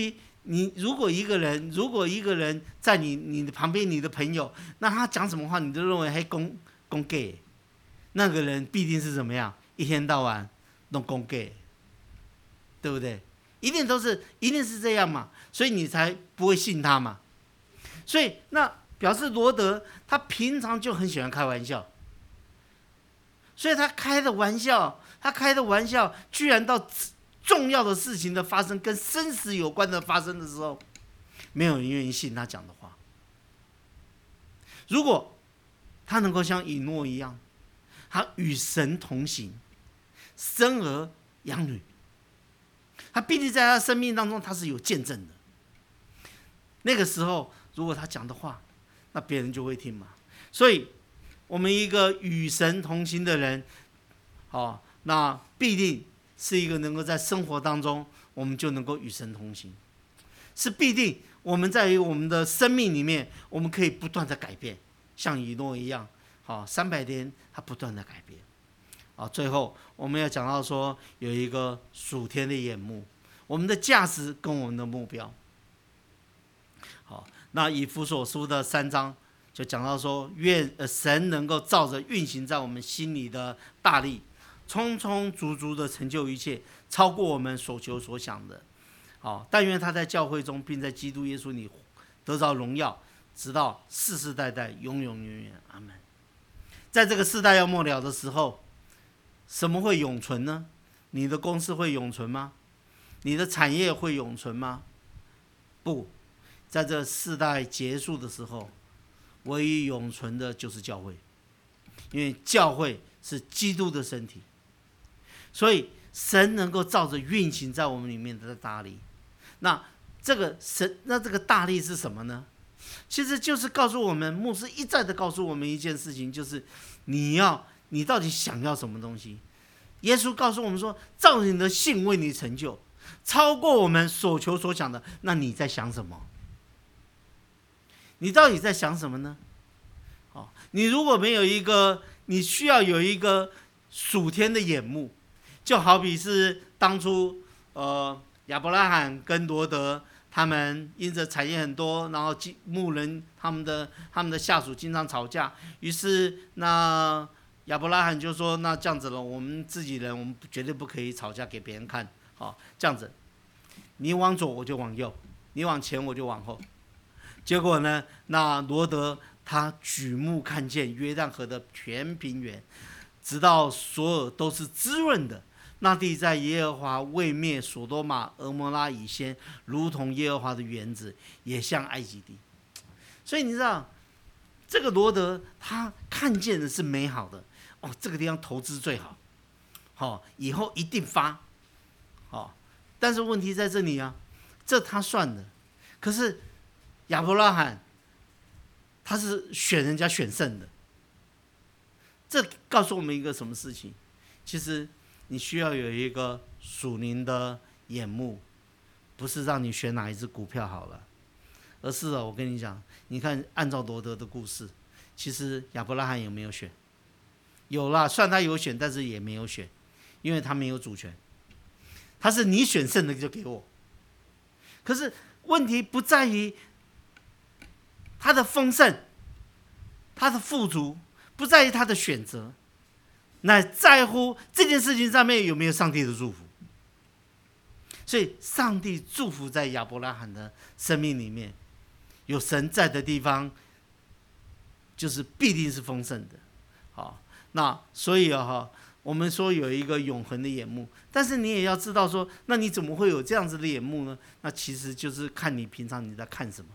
你如果一个人，如果一个人在你你的旁边，你的朋友，那他讲什么话，你都认为嘿公公 gay， 那个人必定是怎么样？一天到晚弄公 gay， 对不对？一定都是一定是这样嘛，所以你才不会信他嘛。所以那表示罗德他平常就很喜欢开玩笑，所以他开的玩笑，他开的玩笑，居然到重要的事情的发生，跟生死有关的发生的时候，没有人愿意信他讲的话。如果他能够像以诺一样，他与神同行，生儿养女，他必定在他生命当中他是有见证的。那个时候，如果他讲的话，那别人就会听嘛。所以，我们一个与神同行的人，哦，那必定是一个能够在生活当中，我们就能够与神同行，是必定我们在于我们的生命里面，我们可以不断的改变，像以诺一样，好、哦，三百年他不断的改变，啊、哦，最后我们要讲到说有一个属天的眼目，我们的价值跟我们的目标，好、哦，那以弗所书的三章就讲到说，愿呃神能够照着运行在我们心里的大力，充充足足的成就一切，超过我们所求所想的。好，但愿他在教会中，并在基督耶稣里得着荣耀，直到世世代代，永永远远。阿门。在这个世代要末了的时候，什么会永存呢？你的公司会永存吗？你的产业会永存吗？不，在这世代结束的时候，唯一永存的就是教会，因为教会是基督的身体，所以神能够照着运行在我们里面的大力。那这个神，那这个大力是什么呢？其实就是告诉我们，牧师一再的告诉我们一件事情，就是你要，你到底想要什么东西？耶稣告诉我们说，照你的信为你成就，超过我们所求所想的。那你在想什么？你到底在想什么呢？哦，你如果没有一个，你需要有一个属天的眼目，就好比是当初呃亚伯拉罕跟罗德他们因着产业很多，然后牧人他们的他们的下属经常吵架，于是那亚伯拉罕就说：“那这样子了，我们自己人，我们绝对不可以吵架给别人看。好、哦，这样子，你往左我就往右，你往前我就往后。”结果呢，那罗德他举目看见约旦河的全平原，直到所有都是滋润的。那地在耶和华未灭所多玛、俄摩拉以先，如同耶和华的园子，也像埃及地。所以你知道，这个罗德他看见的是美好的哦，这个地方投资最好，好、哦，以后一定发，好、哦。但是问题在这里啊，这他算的，可是亚伯拉罕他是选人家选剩的，这告诉我们一个什么事情？其实你需要有一个属灵的眼目，不是让你选哪一只股票好了，而是我跟你讲，你看按照罗德的故事，其实亚伯拉罕有没有选？有啦，算他有选，但是也没有选，因为他没有主权，他是你选剩的就给我。可是问题不在于他的丰盛，他的富足，不在于他的选择，乃在乎这件事情上面有没有上帝的祝福。所以上帝祝福在亚伯拉罕的生命里面，有神在的地方，就是必定是丰盛的。好，那所以啊，我们说有一个永恒的眼目，但是你也要知道说，那你怎么会有这样子的眼目呢？那其实就是看你平常你在看什么。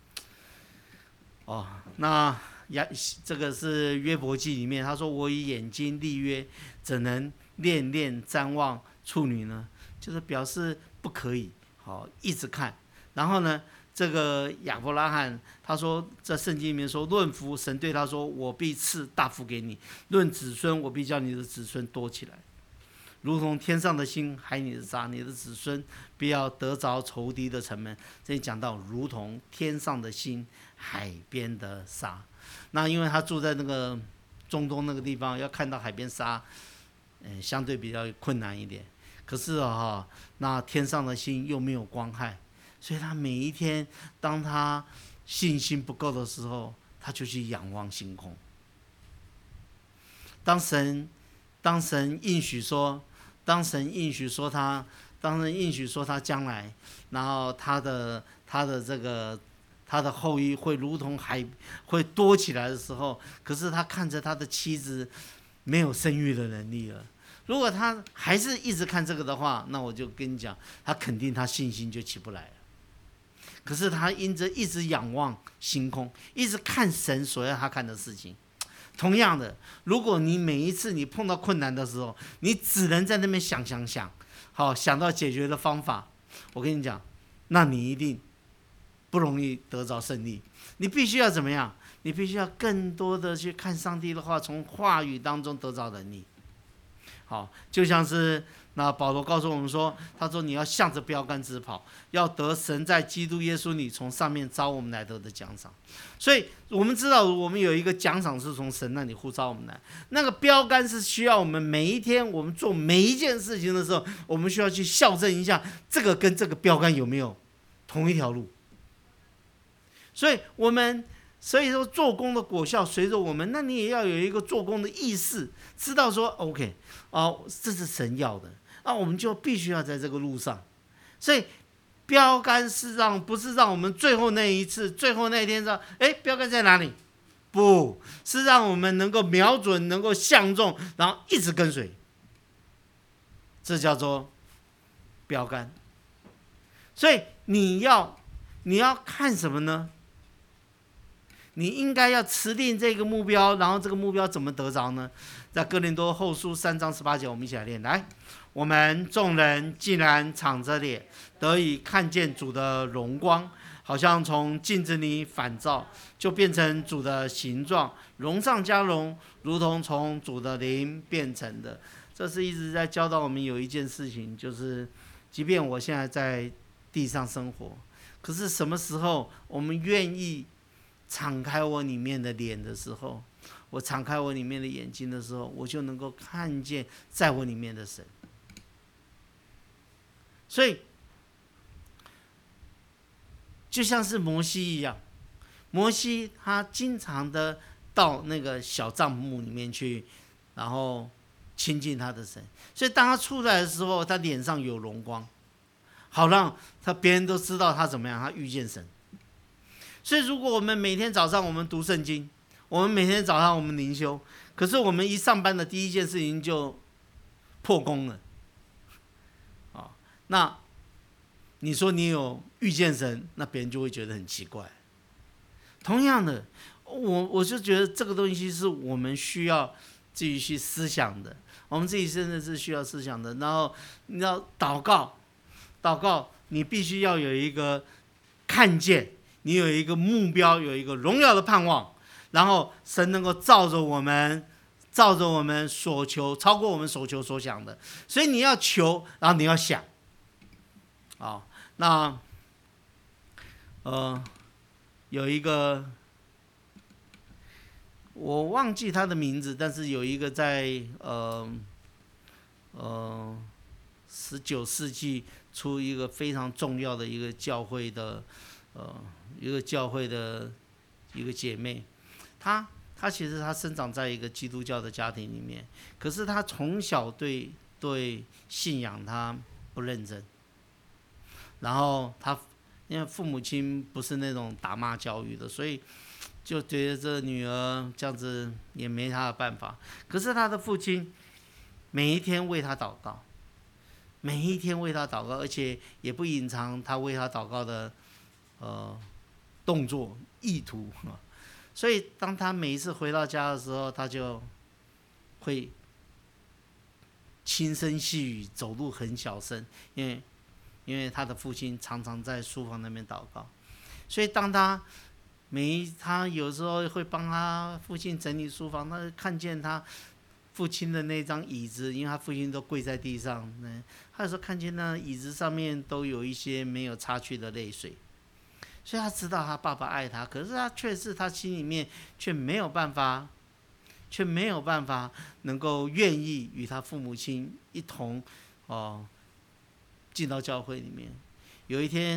哦，那这个是约伯记里面，他说：“我以眼睛立约，怎能恋恋瞻望处女呢？”就是表示不可以，好一直看。然后呢，这个亚伯拉罕他说，在圣经里面说，论福，神对他说：“我必赐大福给你；论子孙，我必叫你的子孙多起来，如同天上的星，海里的沙。你的子孙必要得着仇敌的城门。”这里讲到如同天上的星，海边的沙。那因为他住在那个中东那个地方，要看到海边沙，嗯，相对比较困难一点。可是啊，那天上的星又没有光害， 所以他每一天，当他信心不够的时候，他就去仰望星空。当神，当神应许说，当神应许说他，当神应许说他将来，然后他的他的这个他的后裔会如同海会多起来的时候，可是他看着他的妻子没有生育的能力了。如果他还是一直看这个的话，那我就跟你讲，他肯定他信心就起不来了。可是他因着一直仰望星空，一直看神所要他看的事情。同样的，如果你每一次你碰到困难的时候，你只能在那边想想想，好想到解决的方法，我跟你讲，那你一定不容易得着胜利。你必须要怎么样？你必须要更多的去看上帝的话，从话语当中得着能力。好，就像是那保罗告诉我们说，他说你要向着标杆直跑，要得神在基督耶稣里从上面招我们来得的奖赏。所以我们知道，我们有一个奖赏是从神那里呼召我们来，那个标杆是需要我们每一天我们做每一件事情的时候，我们需要去校正一下，这个跟这个标杆有没有同一条路。所以我们所以说做工的果效随着我们，那你也要有一个做工的意识，知道说 OK 哦，这是神要的，那我们就必须要在这个路上。所以标杆是让不是让我们最后那一次最后那一天说，哎，标杆在哪里？不是让我们能够瞄准，能够相中，然后一直跟随，这叫做标杆。所以你要你要看什么呢？你应该要持定这个目标，然后这个目标怎么得着呢？在哥林多后书三章十八节，我们一起来念。来，我们众人既然敞着脸，得以看见主的荣光，好像从镜子里反照，就变成主的形状，荣上加荣，如同从主的灵变成的。这是一直在教导我们有一件事情，就是即便我现在在地上生活，可是什么时候我们愿意敞开我里面的脸的时候，我敞开我里面的眼睛的时候，我就能够看见在我里面的神。所以就像是摩西一样，摩西他经常的到那个小帐幕里面去，然后亲近他的神。所以当他出来的时候，他脸上有荣光，好让他别人都知道他怎么样，他遇见神。所以如果我们每天早上我们读圣经，我们每天早上我们灵修，可是我们一上班的第一件事情就破功了，啊，那你说你有遇见神，那别人就会觉得很奇怪。同样的，我我就觉得这个东西是我们需要自己去思想的，我们自己真的是需要思想的。然后你要祷告，祷告你必须要有一个看见。你有一个目标，有一个荣耀的盼望，然后神能够照着我们，照着我们所求，超过我们所求所想的。所以你要求，然后你要想，啊、哦，那呃有一个我忘记他的名字，但是有一个在呃呃十九世纪出一个非常重要的一个教会的呃。一个教会的一个姐妹，她她其实她生长在一个基督教的家庭里面，可是她从小对对信仰她不认真，然后她因为父母亲不是那种打骂教育的，所以就觉得这女儿这样子也没她的办法。可是她的父亲每一天为她祷告，每一天为她祷告，而且也不隐藏她为她祷告的呃。动作意图，所以当他每一次回到家的时候，他就会轻声细语，走路很小声，因为因为他的父亲常常在书房那边祷告，所以当他每他有时候会帮他父亲整理书房，他看见他父亲的那张椅子，因为他父亲都跪在地上，他有时候看见那椅子上面都有一些没有擦去的泪水。所以他知道他爸爸爱他，可是他却是他心里面却没有办法，却没有办法能够愿意与他父母亲一同哦进到教会里面。有一天，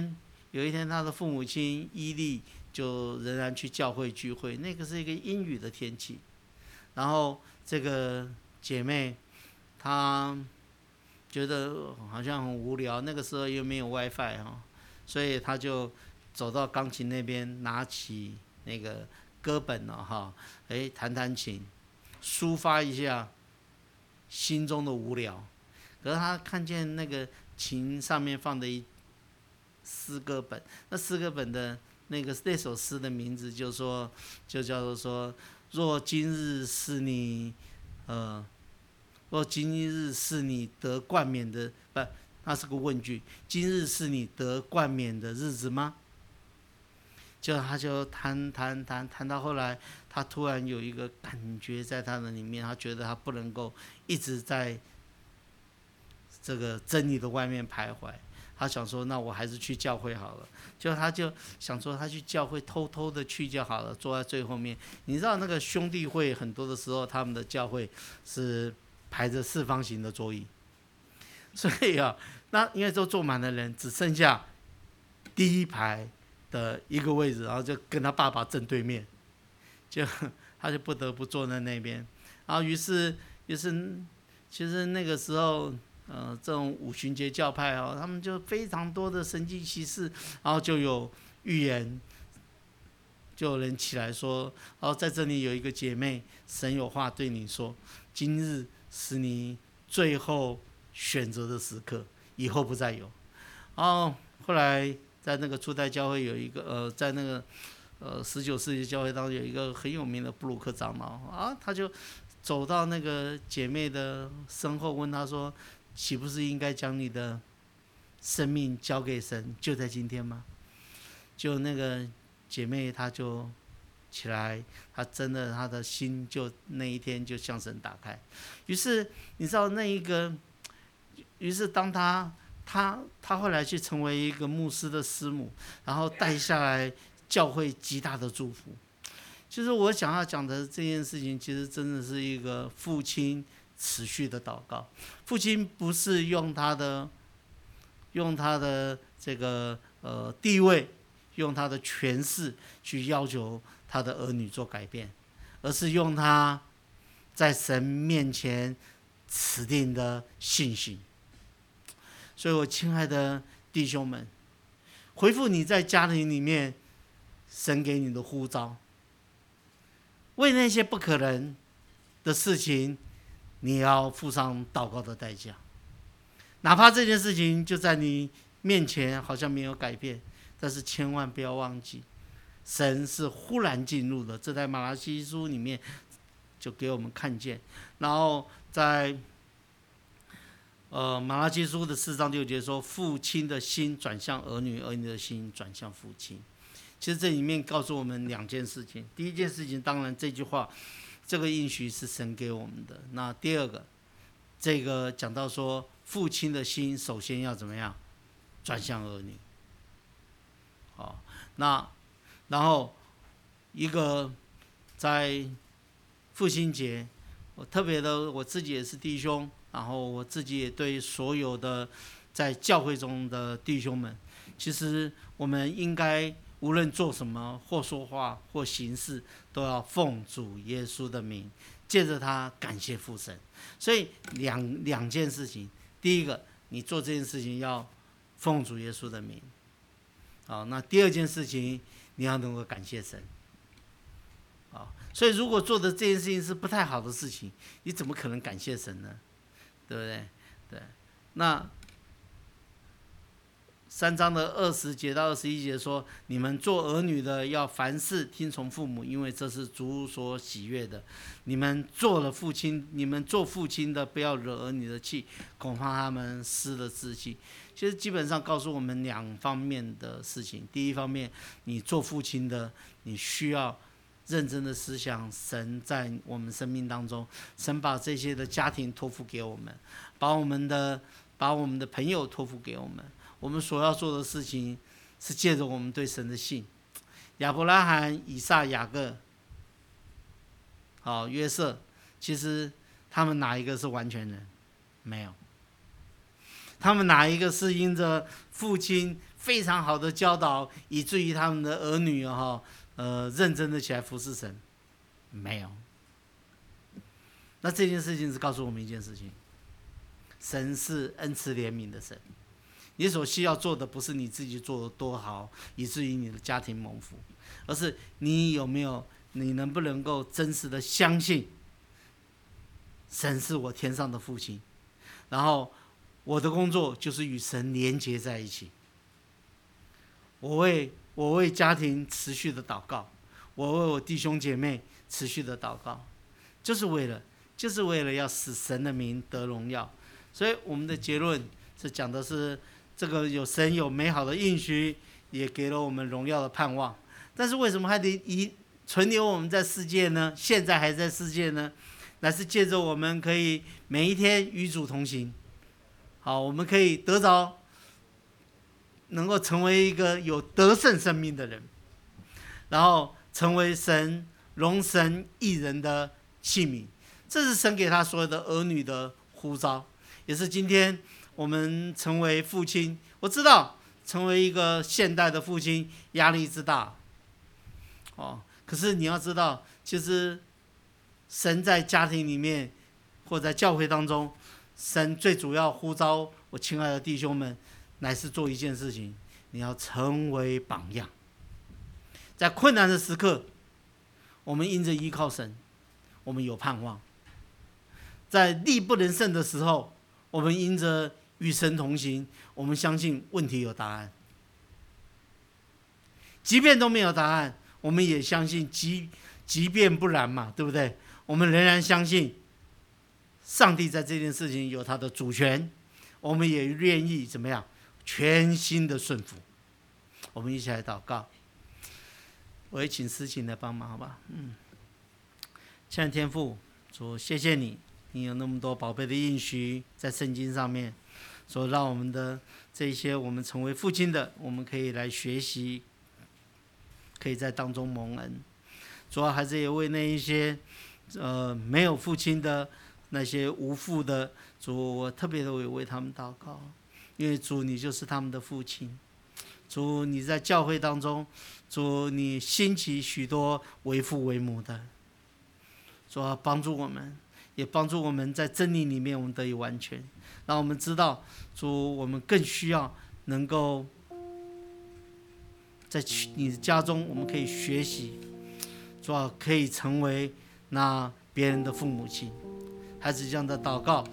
有一天他的父母亲伊利就仍然去教会聚会，那个是一个阴雨的天气，然后这个姐妹她觉得好像很无聊，那个时候又没有 WiFi 哈，所以她就走到钢琴那边，拿起那个歌本了哈，哎，弹弹琴，抒发一下心中的无聊。可是她看见那个琴上面放的一诗歌本，那诗歌本的那个那首诗的名字就说，就叫做说，若今日是你，呃。若今日是你得冠冕的，不，那是个问句。今日是你得冠冕的日子吗？就他就谈谈谈谈到后来，他突然有一个感觉在他的里面，他觉得他不能够一直在这个真理的外面徘徊。他想说，那我还是去教会好了。就他就想说，他去教会偷偷的去就好了，坐在最后面。你知道那个兄弟会很多的时候，他们的教会是排着四方形的桌椅，所以啊，那因为都坐满了人，只剩下第一排的一个位置，然后就跟他爸爸正对面，就他就不得不坐在那边。然后于是，于是，其实那个时候，呃，这种五旬节教派哦，他们就非常多的神迹奇事，然后就有预言，就有人起来说，哦，在这里有一个姐妹，神有话对你说，今日是你最后选择的时刻，以后不再有。然后后来在那个初代教会有一个呃，在那个呃十九世纪教会当中有一个很有名的布鲁克长老啊，他就走到那个姐妹的身后，问她说：“岂不是应该将你的生命交给神，就在今天吗？”就那个姐妹，她就起来，他真的他的心就那一天就向神打开。于是你知道那一个，于是当他他他后来去成为一个牧师的师母，然后带下来教会极大的祝福。其实我想要讲的这件事情，其实真的是一个父亲持续的祷告。父亲不是用他的用他的这个呃地位，用他的权势去要求他的儿女做改变，而是用他在神面前持定的信心。所以我亲爱的弟兄们，回复你在家庭里面神给你的呼召，为那些不可能的事情，你要付上祷告的代价。哪怕这件事情就在你面前好像没有改变，但是千万不要忘记，神是忽然进入的。这在马拉基书里面就给我们看见。然后在呃马拉基书的四章六节说，父亲的心转向儿女，儿女的心转向父亲。其实这里面告诉我们两件事情。第一件事情，当然这句话，这个应许是神给我们的。那第二个，这个讲到说，父亲的心首先要怎么样？转向儿女。好，那然后一个在父亲节，我特别的，我自己也是弟兄，然后我自己也对所有的在教会中的弟兄们，其实我们应该无论做什么或说话或行事，都要奉主耶稣的名，借着他感谢父神。所以两两件事情，第一个，你做这件事情要奉主耶稣的名。好，那第二件事情，你要能够感谢神。好，所以如果做的这件事情是不太好的事情，你怎么可能感谢神呢？对不对？对，那三章的二十节到二十一节说，你们做儿女的要凡事听从父母，因为这是主所喜悦的。你们做了父亲，你们做父亲的不要惹儿女的气，恐怕他们失了志气。其实基本上告诉我们两方面的事情。第一方面，你做父亲的，你需要认真的思想神在我们生命当中，神把这些的家庭托付给我们，把我们的把我们的朋友托付给我们。我们所要做的事情是借着我们对神的信。亚伯拉罕、以撒、雅各，好，约瑟，其实他们哪一个是完全人？没有。他们哪一个是因着父亲非常好的教导，以至于他们的儿女哈，呃，认真的起来服侍神？没有。那这件事情是告诉我们一件事情：神是恩慈怜悯的神。你所需要做的不是你自己做的多好，以至于你的家庭蒙福，而是你有没有，你能不能够真实的相信，神是我天上的父亲，然后我的工作就是与神连结在一起。我为我为家庭持续的祷告，我为我弟兄姐妹持续的祷告，就是为了就是为了要使神的名得荣耀。所以我们的结论是讲的是，这个有神有美好的应许，也给了我们荣耀的盼望。但是为什么还得以存留我们在世界呢？现在还在世界呢？乃是借着我们可以每一天与主同行。好，我们可以得着，能够成为一个有得胜生命的人，然后成为神荣神益人的器皿。这是神给他所有的儿女的呼召，也是今天我们成为父亲。我知道成为一个现代的父亲压力之大，哦，可是你要知道，其实神在家庭里面或在教会当中，神最主要呼召我亲爱的弟兄们，乃是做一件事情：你要成为榜样。在困难的时刻，我们因着依靠神，我们有盼望；在力不能胜的时候，我们因着与神同行，我们相信问题有答案。即便都没有答案，我们也相信即即便不然嘛，对不对？我们仍然相信上帝在这件事情有他的主权，我们也愿意怎么样？全心的顺服。我们一起来祷告。我也请思琴来帮忙，好吧？嗯，亲爱的天父，主，谢谢你，你有那么多宝贝的应许在圣经上面，所让我们的这些我们成为父亲的，我们可以来学习，可以在当中蒙恩。主要还是也为那一些呃没有父亲的那些无父的主，我特别的为为他们祷告，因为主你就是他们的父亲。主你在教会当中，主你兴起许多为父为母的，主要帮助我们，也帮助我们在真理里面我们得以完全，让我们知道主我们更需要能够在你的家中我们可以学习，主要可以成为那别人的父母亲。孩子这样的祷告